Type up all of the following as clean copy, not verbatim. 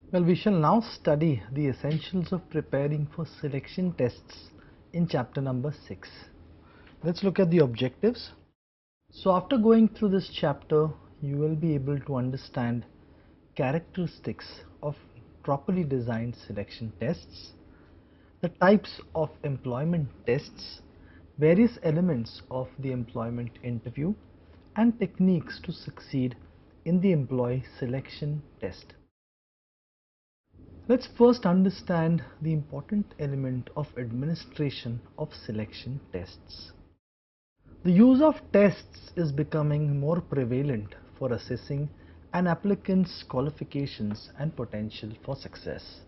Well, we shall now study the essentials of preparing for selection tests in chapter number 6. Let's look at the objectives. So after going through this chapter, you will be able to understand characteristics of properly designed selection tests, the types of employment tests, various elements of the employment interview, and techniques to succeed in the employee selection test. Let's first understand the important element of administration of selection tests. The use of tests is becoming more prevalent for assessing an applicant's qualifications and potential for success.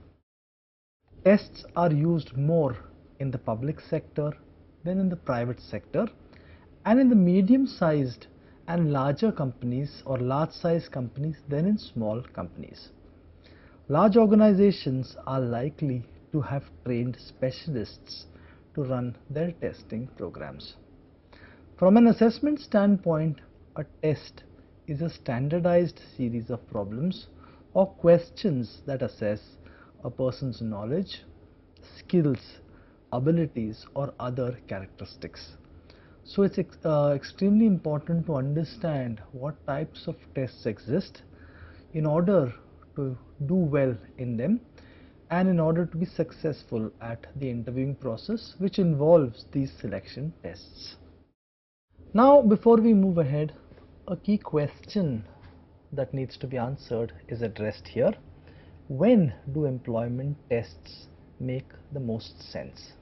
Tests are used more in the public sector than in the private sector, and in the medium-sized and larger companies or large-sized companies than in small companies. Large organizations are likely to have trained specialists to run their testing programs. From an assessment standpoint, a test is a standardized series of problems or questions that assess a person's knowledge, skills, abilities, or other characteristics. So it's extremely important to understand what types of tests exist in order to do well in them and in order to be successful at the interviewing process, which involves these selection tests. Now, before we move ahead, a key question that needs to be answered is addressed here. When do employment tests make the most sense?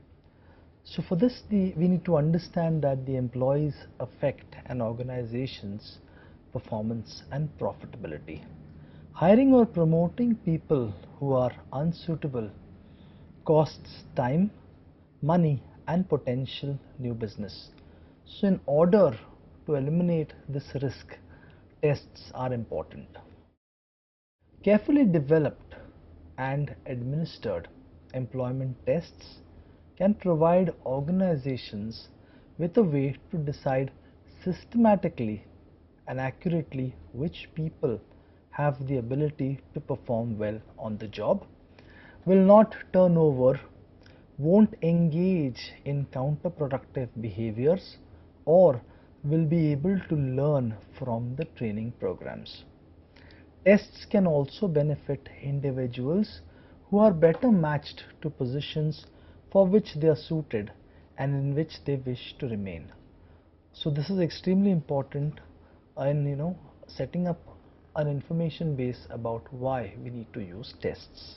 So for this, we need to understand that the employees affect an organization's performance and profitability. Hiring or promoting people who are unsuitable costs time, money, and potential new business. So in order to eliminate this risk, tests are important. Carefully developed and administered employment tests can provide organizations with a way to decide systematically and accurately which people have the ability to perform well on the job, will not turn over, won't engage in counterproductive behaviors, or will be able to learn from the training programs. Tests can also benefit individuals who are better matched to positions for which they are suited and in which they wish to remain. So this is extremely important in setting up an information base about why we need to use tests.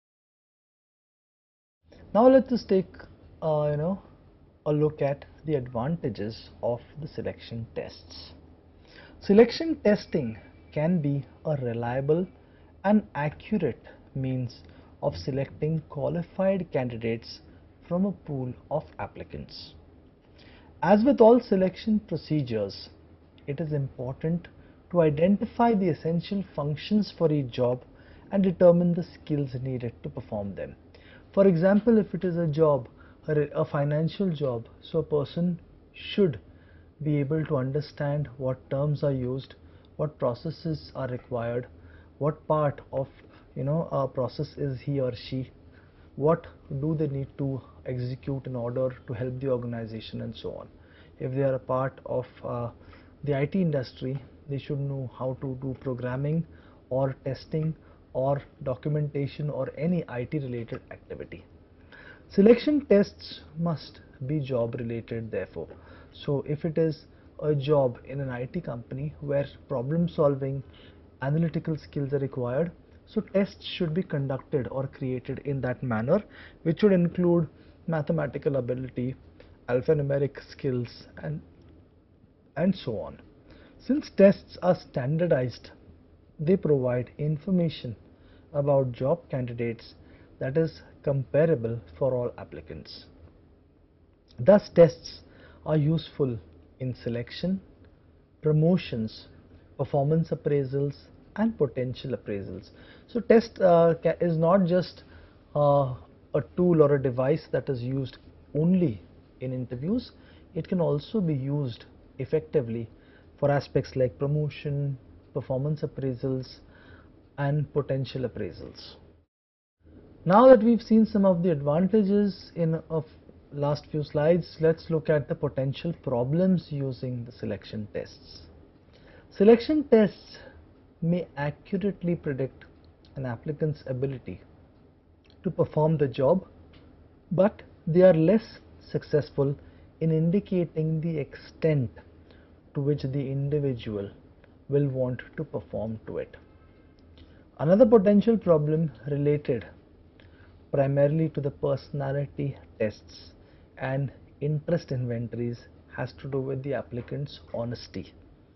Now let us take a look at the advantages of the selection tests. Selection testing can be a reliable and accurate means of selecting qualified candidates from a pool of applicants. As with all selection procedures, it is important to identify the essential functions for each job and determine the skills needed to perform them. For example, if it is a financial job, so a person should be able to understand what terms are used, what processes are required, what part of a process is he or she, what do they need to execute in order to help the organization, and so on. If they are a part of the IT industry, they should know how to do programming or testing or documentation or any IT related activity. Selection tests must be job related, therefore. So if it is a job in an IT company where problem solving, analytical skills are required, so tests should be conducted or created in that manner, which should include mathematical ability, alphanumeric skills, and so on. Since tests are standardized, they provide information about job candidates that is comparable for all applicants. Thus, tests are useful in selection, promotions, performance appraisals, and potential appraisals. So test is not just a tool or a device that is used only in interviews. It can also be used effectively for aspects like promotion, performance appraisals, and potential appraisals. Now that we've seen some of the advantages in last few slides, let's look at the potential problems using the selection tests. Selection tests may accurately predict an applicant's ability to perform the job, but they are less successful in indicating the extent to which the individual will want to perform to it. Another potential problem related primarily to the personality tests and interest inventories has to do with the applicant's honesty.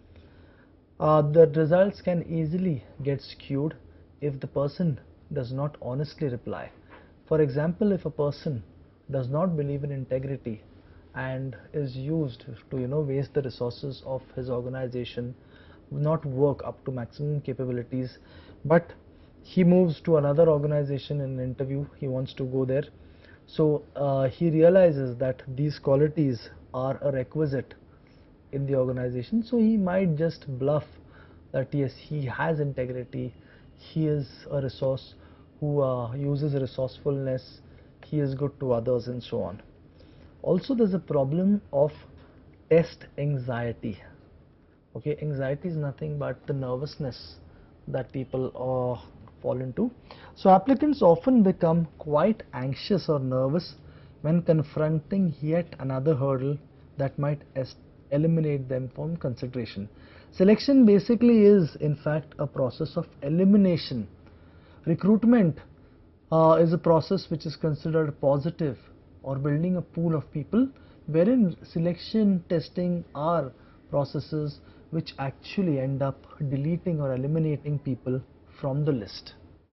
The results can easily get skewed if the person does not honestly reply. For example, if a person does not believe in integrity and is used to waste the resources of his organization, not work up to maximum capabilities, but he moves to another organization in an interview, he wants to go there, so he realizes that these qualities are a requisite in the organization, so he might just bluff that yes, he has integrity, he is a resource who uses resourcefulness, he is good to others, and so on. Also, there's a problem of test anxiety. Okay, anxiety is nothing but the nervousness that people fall into. So applicants often become quite anxious or nervous when confronting yet another hurdle that might eliminate them from consideration. Selection basically is in fact a process of elimination. Recruitment is a process which is considered positive, or building a pool of people, wherein selection testing are processes which actually end up deleting or eliminating people from the list.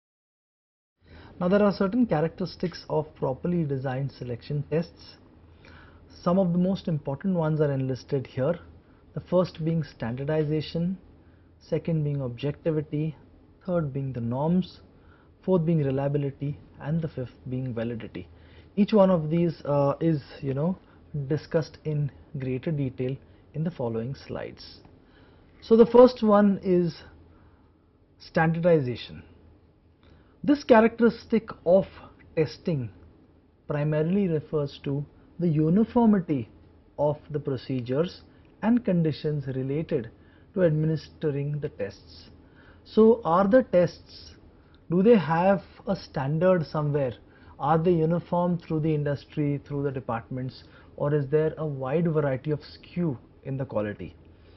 Now there are certain characteristics of properly designed selection tests. Some of the most important ones are enlisted here. The first being standardization, second being objectivity, third being the norms, fourth being reliability, and the fifth being validity. Each one of these is discussed in greater detail in the following slides. So the first one is standardization. This characteristic of testing primarily refers to the uniformity of the procedures and conditions related to administering the tests. So are the tests, do they have a standard somewhere? Are they uniform through the industry, through the departments, or is there a wide variety of skew in the quality?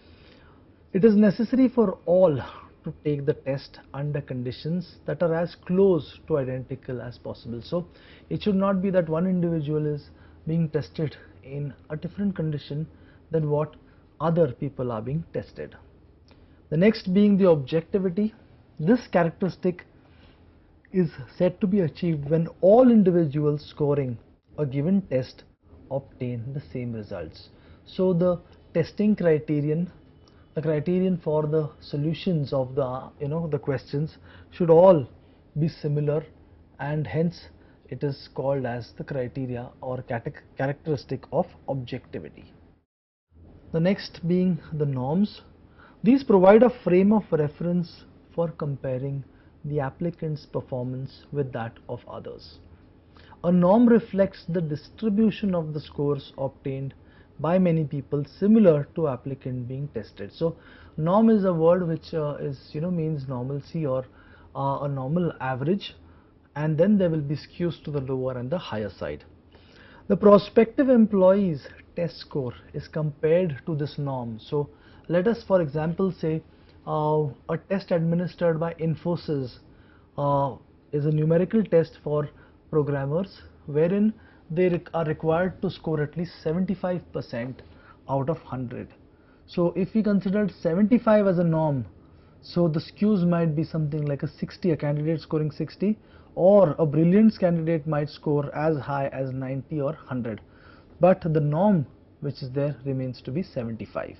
It is necessary for all to take the test under conditions that are as close to identical as possible. So it should not be that one individual is being tested in a different condition than what other people are being tested. The next being the objectivity. This characteristic is said to be achieved when all individuals scoring a given test obtain the same results. So the testing criterion, the criterion for the solutions of the questions should all be similar, and hence it is called as the criteria or characteristic of objectivity. The next being the norms. These provide a frame of reference for comparing the applicant's performance with that of others. A norm reflects the distribution of the scores obtained by many people similar to applicant being tested. So norm is a word which means normalcy or a normal average, and then there will be skews to the lower and the higher side. The prospective employee's test score is compared to this norm. So let us for example say a test administered by Infosys is a numerical test for programmers wherein they are required to score at least 75% out of 100. So if we considered 75 as a norm, so the skews might be something like a candidate scoring 60, or a brilliance candidate might score as high as 90 or 100, but the norm which is there remains to be 75.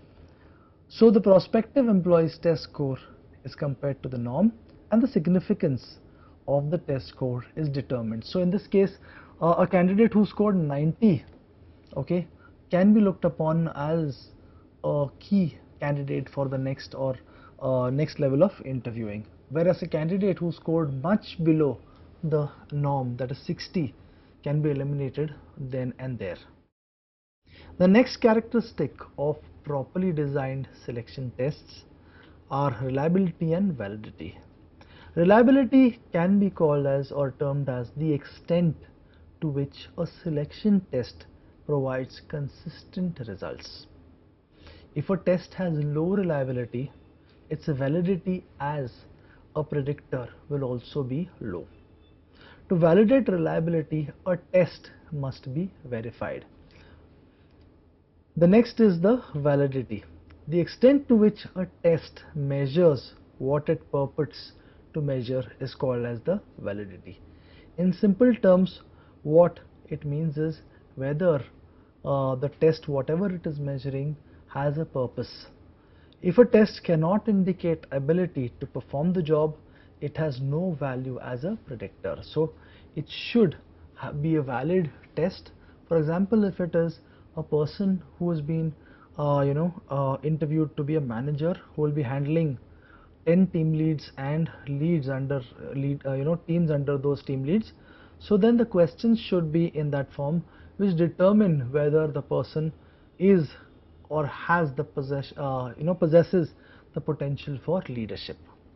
So the prospective employee's test score is compared to the norm, and the significance of the test score is determined. So in this case, a candidate who scored 90, okay, can be looked upon as a key candidate for the next, or next level of interviewing, whereas a candidate who scored much below the norm, that is 60, can be eliminated then and there. The next characteristic of properly designed selection tests are reliability and validity. Reliability can be called as or termed as the extent to which a selection test provides consistent results. If a test has low reliability, its validity as a predictor will also be low. To validate reliability, a test must be verified. The next is the validity. The extent to which a test measures what it purports to measure is called as the validity. In simple terms, what it means is whether the test, whatever it is measuring, has a purpose. If a test cannot indicate ability to perform the job, it has no value as a predictor. So it should be a valid test. For example, if it is a person who has been interviewed to be a manager who will be handling 10 team leads and leads under teams under those team leads, so then the questions should be in that form which determine whether the person is or has the possesses the potential for leadership.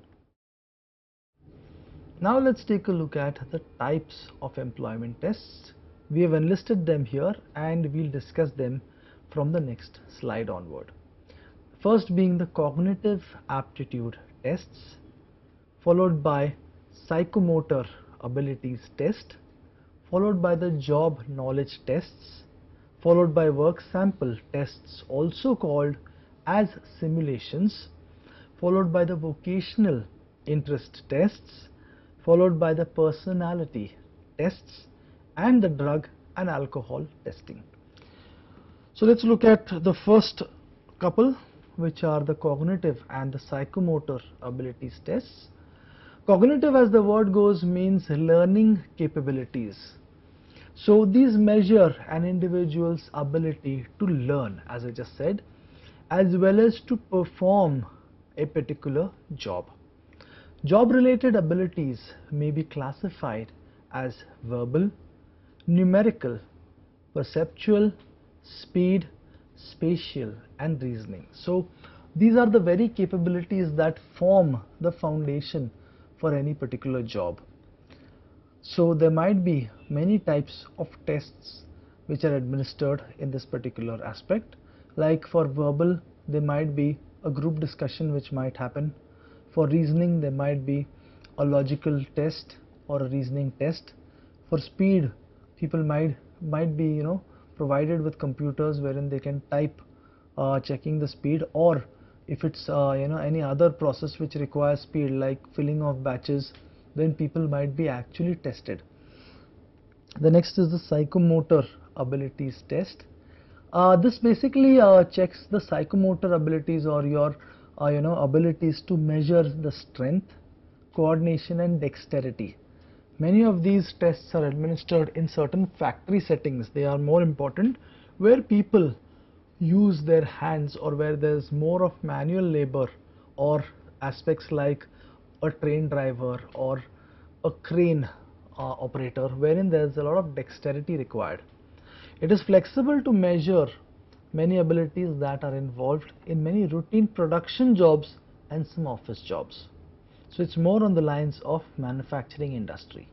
Now let's take a look at the types of employment tests. We have enlisted them here and we'll discuss them from the next slide onward. First being the cognitive aptitude tests, followed by psychomotor abilities test, followed by the job knowledge tests, followed by work sample tests, also called as simulations, followed by the vocational interest tests, followed by the personality tests, and the drug and alcohol testing. So let's look at the first couple, which are the cognitive and the psychomotor abilities tests. Cognitive, as the word goes, means learning capabilities. So these measure an individual's ability to learn, as I just said, as well as to perform a particular job. Job-related abilities may be classified as verbal, numerical, perceptual, speed, spatial, and reasoning. So these are the very capabilities that form the foundation for any particular job. So there might be many types of tests which are administered in this particular aspect. Like for verbal, there might be a group discussion which might happen. For reasoning, there might be a logical test or a reasoning test. For speed, people might be provided with computers wherein they can type checking the speed, or if it's any other process which requires speed like filling of batches, then people might be actually tested. The next is the psychomotor abilities test. This basically checks the psychomotor abilities or your abilities to measure the strength, coordination, and dexterity. Many of these tests are administered in certain factory settings. They are more important where people use their hands or where there's more of manual labor, or aspects like a train driver or a crane operator, wherein there's a lot of dexterity required. It is flexible to measure many abilities that are involved in many routine production jobs and some office jobs. So it's more on the lines of manufacturing industry.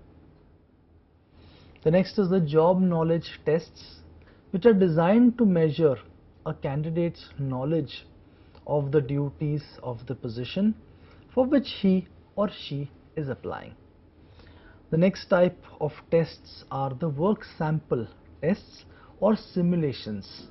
The next is the job knowledge tests, which are designed to measure a candidate's knowledge of the duties of the position for which he or she is applying. The next type of tests are the work sample tests or simulations.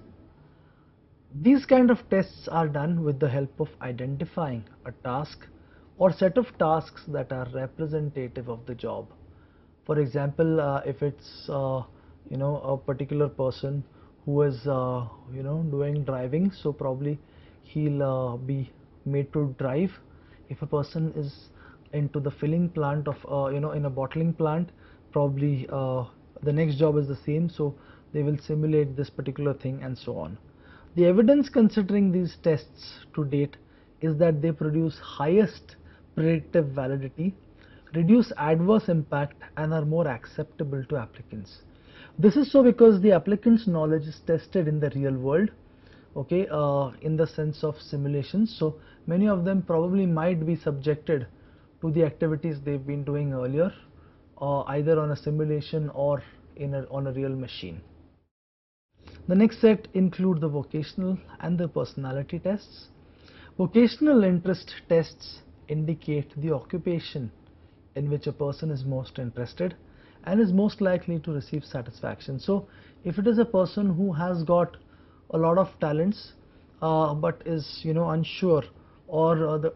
These kind of tests are done with the help of identifying a task or set of tasks that are representative of the job. For example, if it's a particular person who is doing driving, so probably he'll be made to drive. If a person is into the filling plant of in a bottling plant, probably the next job is the same, so they will simulate this particular thing and so on. The evidence considering these tests to date is that they produce highest predictive validity, reduce adverse impact, and are more acceptable to applicants. This is so because the applicant's knowledge is tested in the real world, okay, in the sense of simulations. So many of them probably might be subjected to the activities they've been doing earlier, either on a simulation or on a real machine. The next set include the vocational and the personality tests. Vocational interest tests indicate the occupation in which a person is most interested and is most likely to receive satisfaction. So if it is a person who has got a lot of talents but is unsure, or the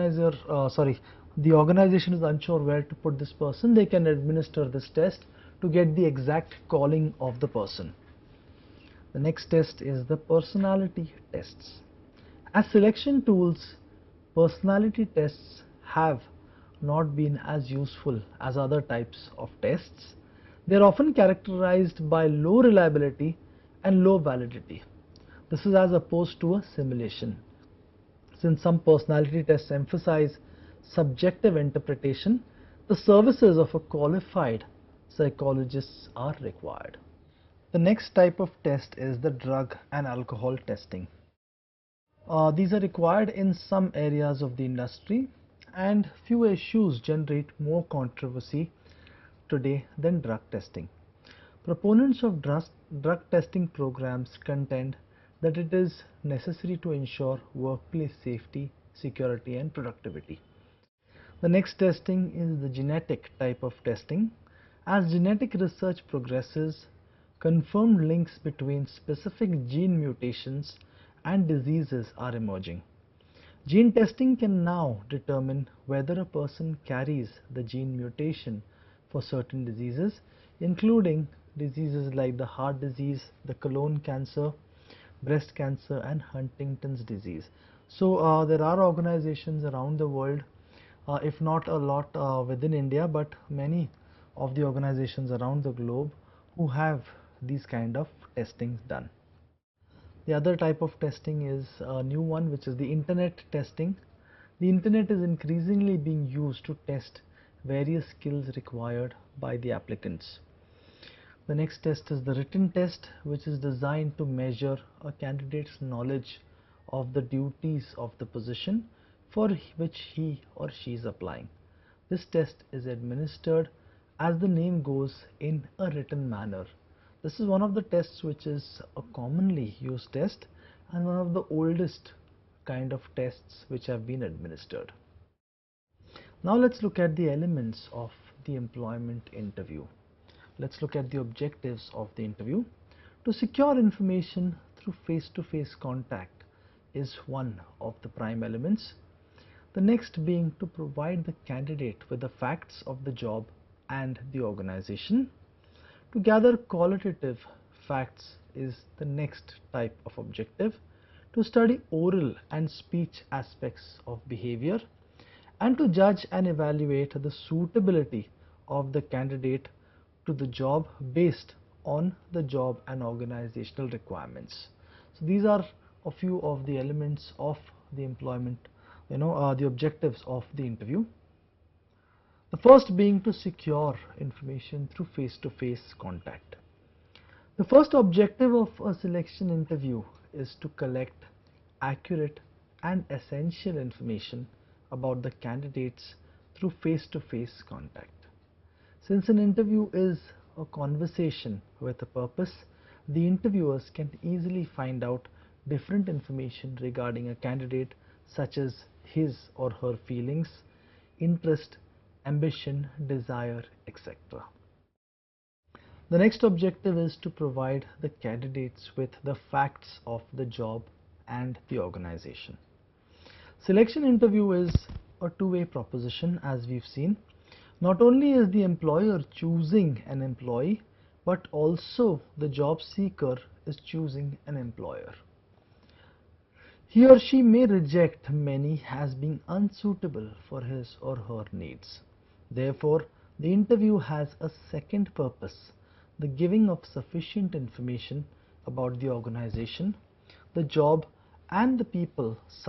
organization is unsure where to put this person, they can administer this test to get the exact calling of the person. The next test is the personality tests. As selection tools, personality tests have not been as useful as other types of tests. They are often characterized by low reliability and low validity. This is as opposed to a simulation. Since some personality tests emphasize subjective interpretation, the services of a qualified psychologist are required. The next type of test is the drug and alcohol testing. These are required in some areas of the industry, and few issues generate more controversy today than drug testing. Proponents of drug testing programs contend that it is necessary to ensure workplace safety, security, and productivity. The next testing is the genetic type of testing. As genetic research progresses, confirmed links between specific gene mutations and diseases are emerging. Gene testing can now determine whether a person carries the gene mutation for certain diseases, including diseases like the heart disease, the colon cancer, breast cancer, and Huntington's disease. So there are organizations around the world, if not a lot within India, but many of the organizations around the globe who have these kind of testings done. The other type of testing is a new one, which is the internet testing. The internet is increasingly being used to test various skills required by the applicants. The next test is the written test, which is designed to measure a candidate's knowledge of the duties of the position for which he or she is applying. This test is administered, as the name goes, in a written manner. This is one of the tests which is a commonly used test and one of the oldest kind of tests which have been administered. Now let's look at the elements of the employment interview. Let's look at the objectives of the interview. To secure information through face-to-face contact is one of the prime elements. The next being to provide the candidate with the facts of the job and the organization. To gather qualitative facts is the next type of objective. To study oral and speech aspects of behavior, and to judge and evaluate the suitability of the candidate to the job based on the job and organizational requirements. So these are a few of the elements of the employment, the objectives of the interview. The first being to secure information through face-to-face contact. The first objective of a selection interview is to collect accurate and essential information about the candidates through face-to-face contact. Since an interview is a conversation with a purpose, the interviewers can easily find out different information regarding a candidate, such as his or her feelings, interest, ambition, desire, etc. The next objective is to provide the candidates with the facts of the job and the organization. Selection interview is a two-way proposition, as we've seen. Not only is the employer choosing an employee, but also the job seeker is choosing an employer. He or she may reject many as being unsuitable for his or her needs. Therefore, the interview has a second purpose, the giving of sufficient information about the organization, the job, and the people, such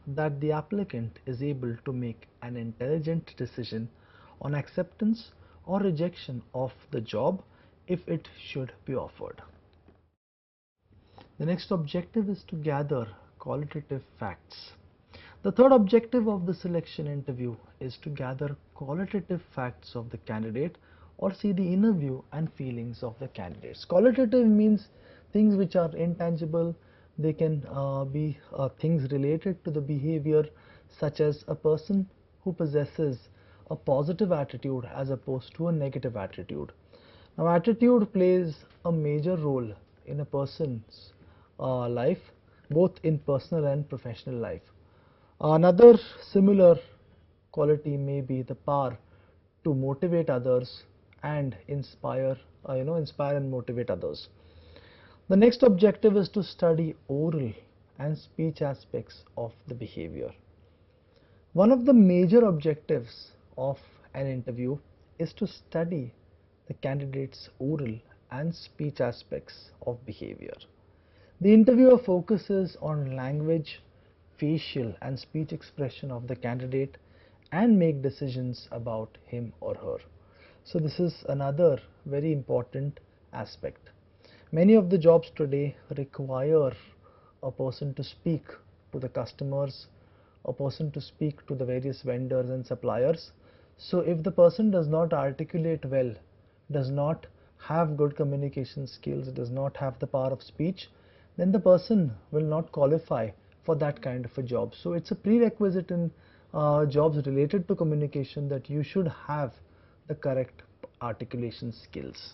that the applicant is able to make an intelligent decision on acceptance or rejection of the job if it should be offered. The next objective is to gather qualitative facts. The third objective of the selection interview is to gather qualitative facts of the candidate or see the inner view and feelings of the candidates. Qualitative means things which are intangible. They can be things related to the behavior, such as a person who possesses a positive attitude as opposed to a negative attitude. Now, attitude plays a major role in a person's life, both in personal and professional life. Another similar quality may be the power to motivate others and inspire and motivate others. The next objective is to study oral and speech aspects of the behavior. One of the major objectives of an interview is to study the candidate's oral and speech aspects of behavior. The interviewer focuses on language, facial and speech expression of the candidate and make decisions about him or her. So this is another very important aspect. Many of the jobs today require a person to speak to the customers, a person to speak to the various vendors and suppliers. So if the person does not articulate well, does not have good communication skills, does not have the power of speech, then the person will not qualify for that kind of a job. So it's a prerequisite in jobs related to communication that you should have the correct articulation skills.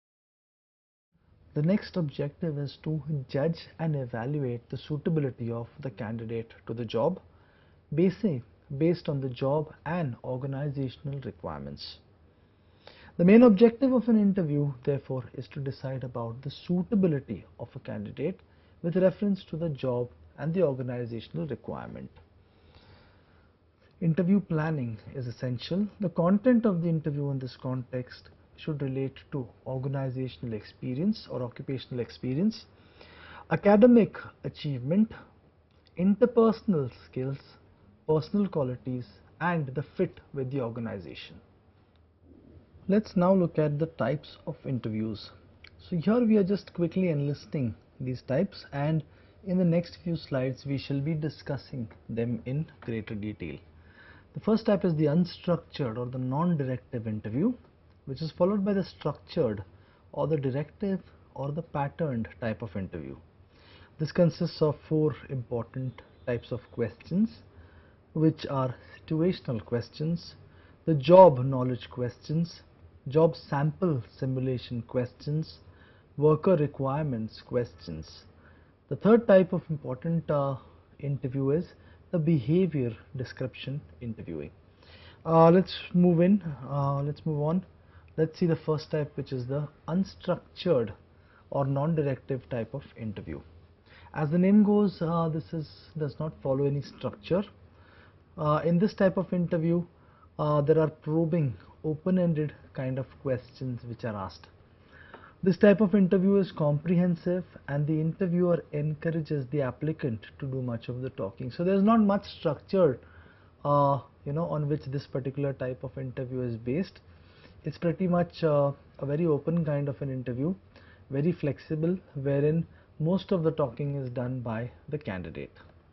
The next objective is to judge and evaluate the suitability of the candidate to the job based on the job and organizational requirements. The main objective of an interview, therefore, is to decide about the suitability of a candidate with reference to the job and the organizational requirement. Interview planning is essential. The content of the interview in this context should relate to organizational experience or occupational experience, academic achievement, interpersonal skills, personal qualities, and the fit with the organization. Let's now look at the types of interviews. So here we are just quickly enlisting these types, and in the next few slides we shall be discussing them in greater detail. The first type is the unstructured or the non-directive interview, which is followed by the structured or the directive or the patterned type of interview. This consists of 4 important types of questions, which are situational questions, the job knowledge questions, job sample simulation questions, worker requirements questions. The third type of important interview is the behavior description interviewing. Let's move on. Let's see the first type, which is the unstructured or non-directive type of interview. As the name goes, does not follow any structure. In this type of interview, there are probing, open-ended kind of questions which are asked. This type of interview is comprehensive, and the interviewer encourages the applicant to do much of the talking. So there's not much structure on which this particular type of interview is based. It's pretty much a very open kind of an interview, very flexible, wherein most of the talking is done by the candidate.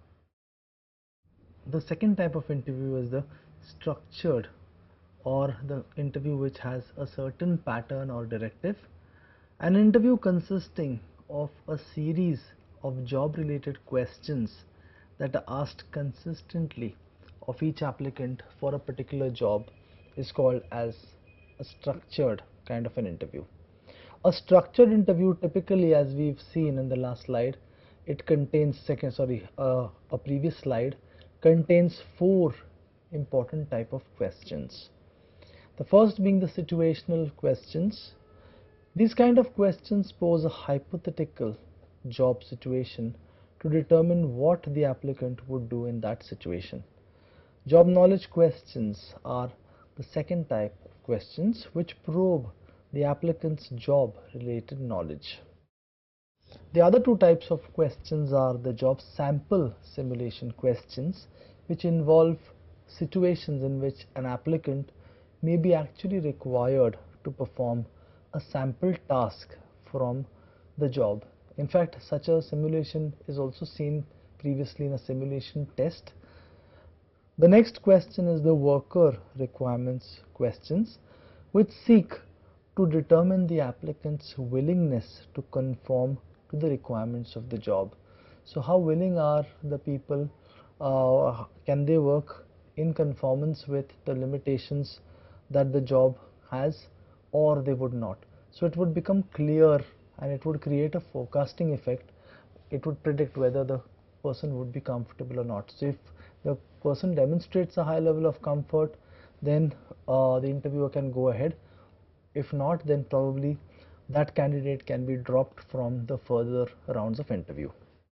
The second type of interview is the structured, or the interview which has a certain pattern or directive. An interview consisting of a series of job related questions that are asked consistently of each applicant for a particular job is called as a structured kind of an interview. A structured interview, typically, as we've seen in the last slide, it contains a previous slide contains 4 important type of questions. The first being the situational questions. These kind of questions pose a hypothetical job situation to determine what the applicant would do in that situation. Job knowledge questions are the second type of questions which probe the applicant's job related knowledge. The other two types of questions are the job sample simulation questions, which involve situations in which an applicant may be actually required to perform a sample task from the job. In fact, such a simulation is also seen previously in a simulation test. The next question is the worker requirements questions, which seek to determine the applicant's willingness to conform to the requirements of the job. So how willing are the people, can they work in conformance with the limitations that the job has, or they would not. So it would become clear and it would create a forecasting effect. It would predict whether the person would be comfortable or not. So if the person demonstrates a high level of comfort, then the interviewer can go ahead. If not, then probably that candidate can be dropped from the further rounds of interview.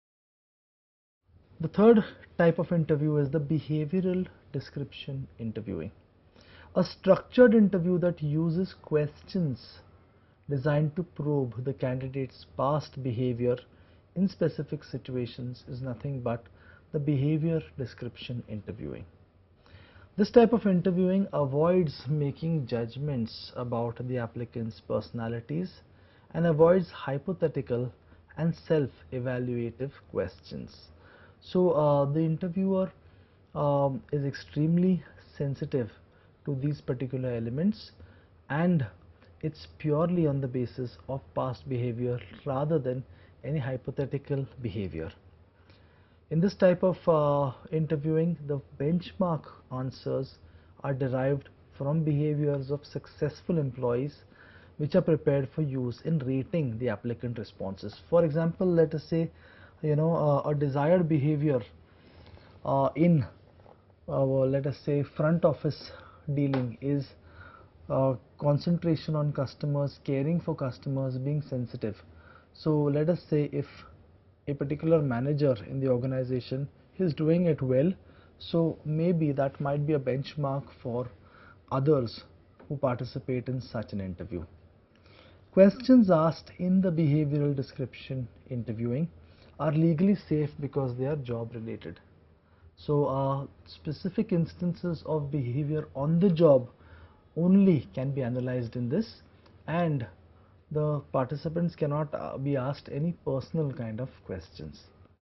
The third type of interview is the behavioral description interviewing. A structured interview that uses questions designed to probe the candidate's past behavior in specific situations is nothing but the behavior description interviewing. This type of interviewing avoids making judgments about the applicant's personalities and avoids hypothetical and self-evaluative questions. So the interviewer is extremely sensitive to these particular elements, and it's purely on the basis of past behavior rather than any hypothetical behavior. In this type of interviewing, the benchmark answers are derived from behaviors of successful employees which are prepared for use in rating the applicant responses. For example, let us say a desired behavior in let us say front office dealing is concentration on customers, caring for customers, being sensitive. So let us say if a particular manager in the organization is doing it well, so maybe that might be a benchmark for others who participate in such an interview. Questions asked in the behavioral description interviewing are legally safe because they are job related. So specific instances of behavior on the job only can be analyzed in this, and the participants cannot be asked any personal kind of questions.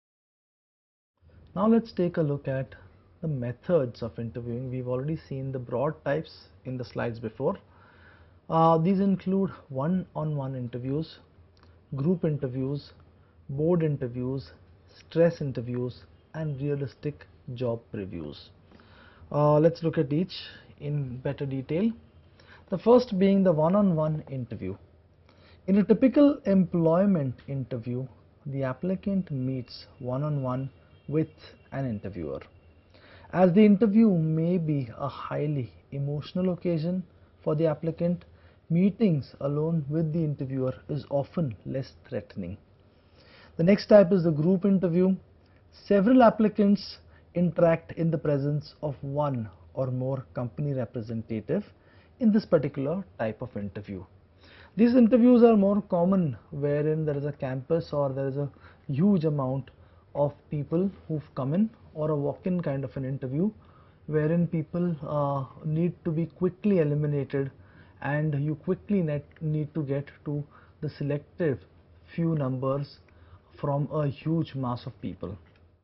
Now let's take a look at the methods of interviewing. We've already seen the broad types in the slides before. These include one-on-one interviews, group interviews, board interviews, stress interviews, and realistic job previews. Let's look at each in better detail. The first being the one-on-one interview. In a typical employment interview, the applicant meets one-on-one with an interviewer. As the interview may be a highly emotional occasion for the applicant, meetings alone with the interviewer is often less threatening. The next type is the group interview. Several applicants interact in the presence of one or more company representative in this particular type of interview. These interviews are more common wherein there is a campus or there is a huge amount of people who've come in, or a walk-in kind of an interview wherein people need to be quickly eliminated and you quickly need to get to the selective few numbers from a huge mass of people.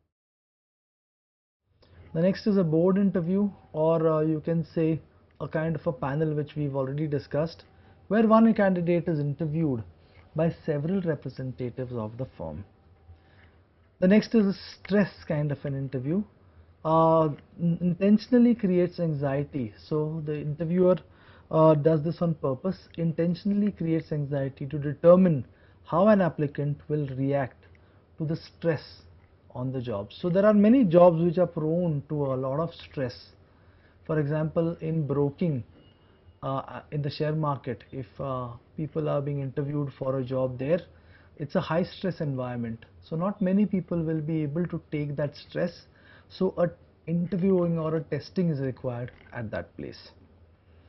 The next is a board interview, or you can say a kind of a panel which we've already discussed, where one candidate is interviewed by several representatives of the firm. The next is a stress kind of an interview. Intentionally creates anxiety. So the interviewer does this on purpose, intentionally creates anxiety to determine how an applicant will react to the stress on the job. So there are many jobs which are prone to a lot of stress. For example, in broking, in the share market, if people are being interviewed for a job there, it's a high stress environment. So not many people will be able to take that stress. So a interviewing or a testing is required at that place.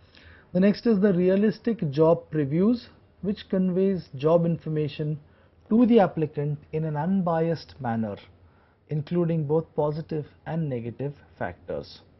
The next is the realistic job previews, which conveys job information to the applicant in an unbiased manner, including both positive and negative factors.